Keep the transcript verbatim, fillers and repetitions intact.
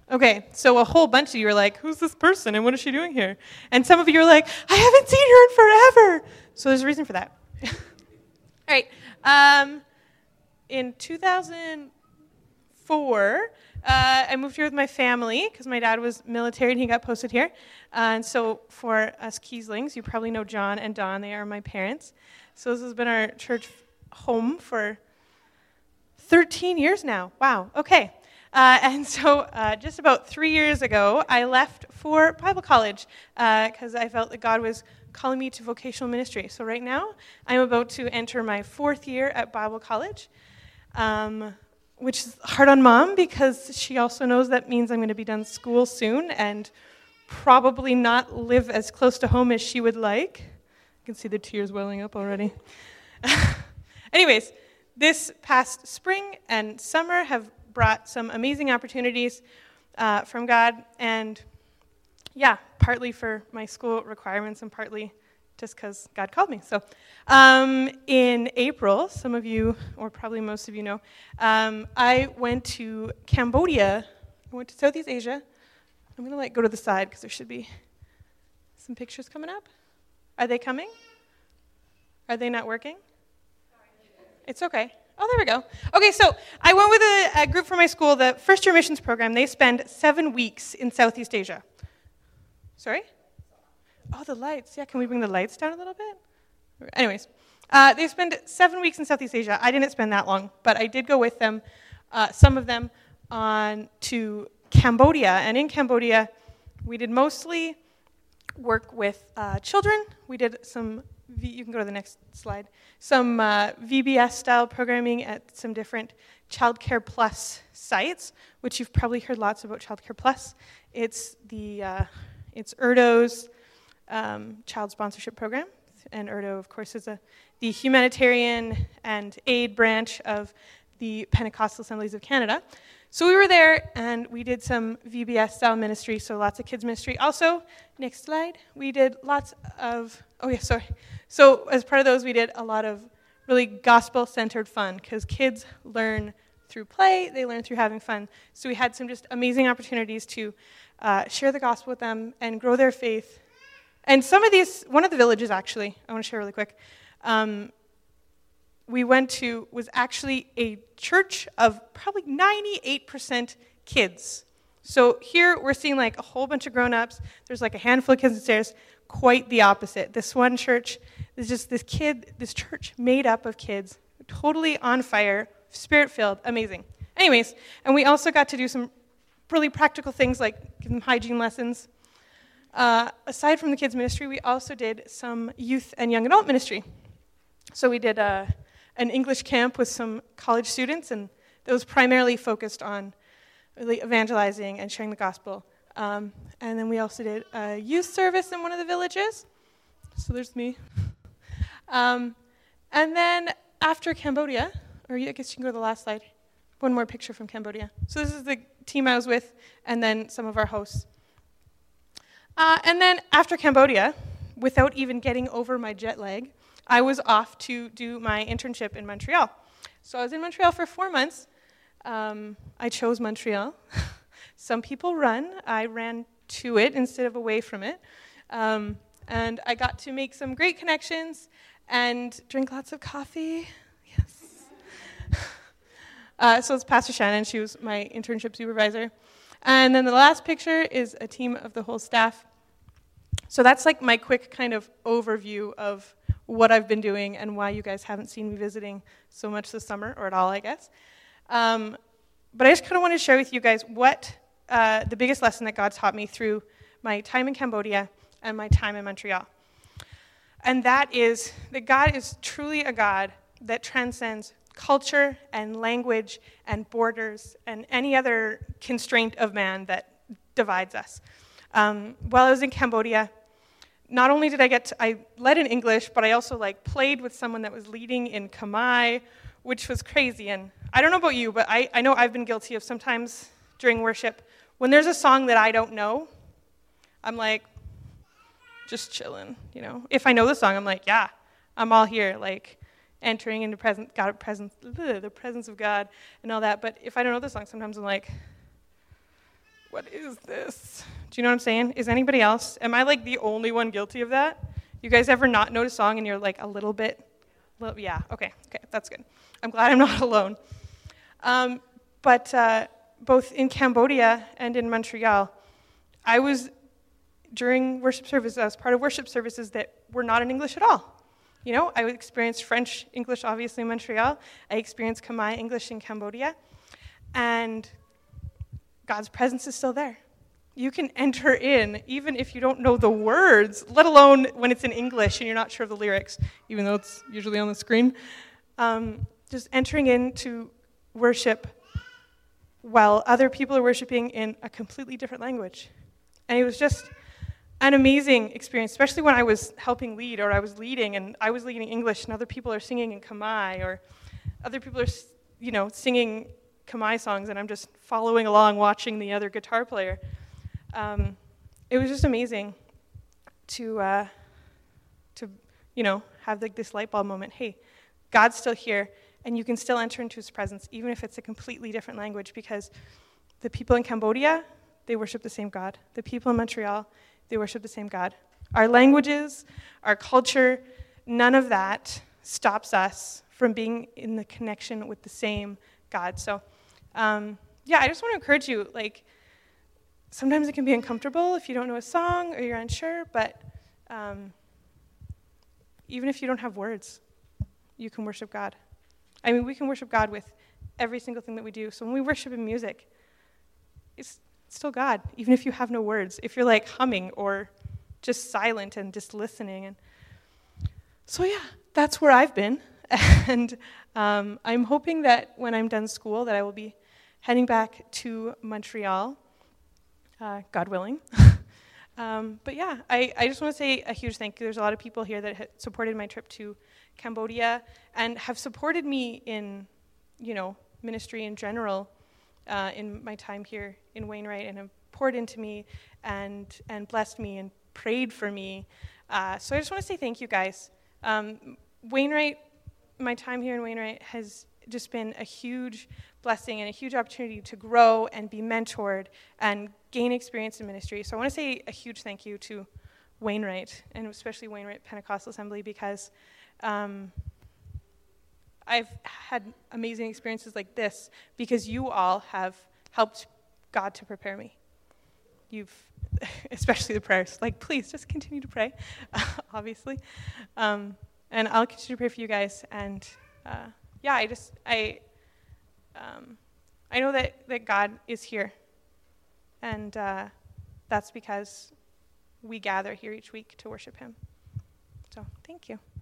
Okay, so a whole bunch of you are like, who's this person and what is she doing here? And some of you are like, I haven't seen her in forever. So there's a reason for that. All right. Um, in two thousand four, uh, I moved here with my family because my dad was military and he got posted here. Uh, and so for us Kieslings, you probably know John and Dawn. They are my parents. So this has been our church home for thirteen years now. Wow. Okay. Uh, and so uh, just about three years ago, I left for Bible college because uh, I felt that God was calling me to vocational ministry. So right now, I'm about to enter my fourth year at Bible college, um, which is hard on Mom because she also knows that means I'm going to be done school soon and probably not live as close to home as she would like. I can see the tears welling up already. Anyways, this past spring and summer have brought some amazing opportunities uh, from God, and yeah, partly for my school requirements and partly just because God called me. So um, in April, some of you, or probably most of you know, um, I went to Cambodia. I went to Southeast Asia. I'm going to like go to the side because there should be some pictures coming up. Are they coming? Are they not working? It's okay. Oh, there we go. Okay, so I went with a, a group from my school, the First Year Missions Program. They spend seven weeks in Southeast Asia. Sorry? Oh, the lights. Yeah, can we bring the lights down a little bit? Anyways, uh, they spend seven weeks in Southeast Asia. I didn't spend that long, but I did go with them, uh, some of them, on to Cambodia. And in Cambodia, we did mostly work with uh, children. We did some, v- you can go to the next slide, some uh, V B S-style programming at some different Child Care Plus sites, which you've probably heard lots about Child Care Plus. It's the uh, it's Erdo's um, child sponsorship program, and Erdo, of course, is a, the humanitarian and aid branch of the Pentecostal Assemblies of Canada. So we were there, and we did some V B S-style ministry, so lots of kids ministry. Also, next slide, we did lots of, oh yeah, sorry. So as part of those, we did a lot of really gospel-centered fun, because kids learn through play, they learn through having fun. So we had some just amazing opportunities to uh, share the gospel with them and grow their faith. And some of these, one of the villages actually, I want to share really quick, um, we went to was actually a church of probably ninety-eight percent kids. So here we're seeing like a whole bunch of grown-ups. There's like a handful of kids upstairs. Quite the opposite. This one church is just this kid, this church made up of kids, totally on fire, spirit-filled, amazing. Anyways, and we also got to do some really practical things like give them hygiene lessons. Uh, aside from the kids ministry, we also did some youth and young adult ministry. So we did uh, an English camp with some college students, and that was primarily focused on really evangelizing and sharing the gospel. Um, and then we also did a youth service in one of the villages. So there's me. Um, and then after Cambodia, or I guess you can go to the last slide, one more picture from Cambodia. So this is the team I was with, and then some of our hosts. Uh, and then after Cambodia, without even getting over my jet lag, I was off to do my internship in Montreal. So I was in Montreal for four months. Um, I chose Montreal. Some people run. I ran to it instead of away from it. Um, and I got to make some great connections and drink lots of coffee. Yes. uh, so it's Pastor Shannon. She was my internship supervisor. And then the last picture is a team of the whole staff. So that's like my quick kind of overview of what I've been doing and why you guys haven't seen me visiting so much this summer, or at all, I guess. Um, but I just kind of want to share with you guys what uh, the biggest lesson that God taught me through my time in Cambodia and my time in Montreal. And that is that God is truly a God that transcends culture and language and borders and any other constraint of man that divides us. Um, while I was in Cambodia, not only did I get to, I led in English, but I also like played with someone that was leading in Khmer, which was crazy. And I don't know about you, but I, I know I've been guilty of sometimes during worship, when there's a song that I don't know, I'm like, just chilling, you know. If I know the song, I'm like, yeah, I'm all here, like entering into presence, God, presence, ugh, the presence of God and all that. But if I don't know the song, sometimes I'm like, what is this? Do you know what I'm saying? Is anybody else? Am I like the only one guilty of that? You guys ever not note a song and you're like a little bit, little, yeah, okay, okay, that's good. I'm glad I'm not alone. Um, but uh, both in Cambodia and in Montreal, I was, during worship services, I was part of worship services that were not in English at all. You know, I experienced French English, obviously, in Montreal. I experienced Khmer English in Cambodia. And God's presence is still there. You can enter in, even if you don't know the words, let alone when it's in English and you're not sure of the lyrics, even though it's usually on the screen. Um, just entering into worship while other people are worshiping in a completely different language. And it was just an amazing experience, especially when I was helping lead or I was leading and I was leading English and other people are singing in Khmer or other people are, you know, singing Khmer songs and I'm just following along watching the other guitar player. Um, it was just amazing to, uh, to you know, have like this light bulb moment. Hey, God's still here, and you can still enter into his presence, even if it's a completely different language, because the people in Cambodia, they worship the same God. The people in Montreal, they worship the same God. Our languages, our culture, none of that stops us from being in the connection with the same God. So, um, yeah, I just want to encourage you, like, sometimes it can be uncomfortable if you don't know a song or you're unsure, but um, even if you don't have words, you can worship God. I mean, we can worship God with every single thing that we do. So when we worship in music, it's still God, even if you have no words. If you're like humming or just silent and just listening. And so yeah, that's where I've been. And um, I'm hoping that when I'm done school that I will be heading back to Montreal, uh, God willing. um, but yeah, I, I just want to say a huge thank you. There's a lot of people here that have supported my trip to Cambodia and have supported me in, you know, ministry in general uh, in my time here in Wainwright, and have poured into me and and blessed me and prayed for me. Uh, so I just want to say thank you, guys. Um, Wainwright, my time here in Wainwright has just been a huge blessing and a huge opportunity to grow and be mentored and gain experience in ministry. So I want to say a huge thank you to Wainwright, and especially Wainwright Pentecostal Assembly, because um, I've had amazing experiences like this because you all have helped God to prepare me. You've, especially the prayers, like, please just continue to pray, obviously. Um, and I'll continue to pray for you guys. And uh, yeah, I just, I, um, I know that, that God is here. And uh, that's because we gather here each week to worship him. So thank you.